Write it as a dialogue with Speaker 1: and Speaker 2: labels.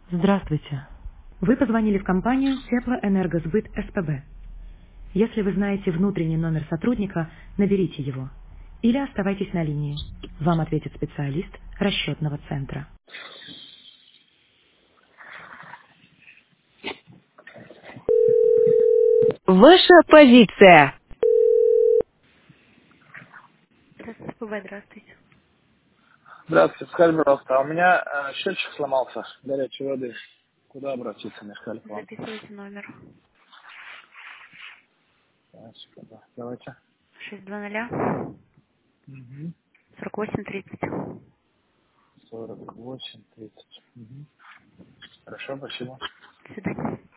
Speaker 1: Здравствуйте. Вы позвонили в компанию Теплоэнергосбыт СПБ. Если вы знаете внутренний номер сотрудника, наберите его. Или оставайтесь на линии. Вам ответит специалист расчетного центра. Ваша позиция. СПБ, здравствуйте.
Speaker 2: Здравствуйте, скажите, пожалуйста, а у меня счетчик сломался горячей воды. Куда обратиться, мне сказали к вам?
Speaker 1: Записывайте номер
Speaker 2: Секунду. Давайте.
Speaker 1: 620
Speaker 2: Угу.
Speaker 1: 4830.
Speaker 2: 48, 30. Угу. Хорошо, спасибо.
Speaker 1: До свидания.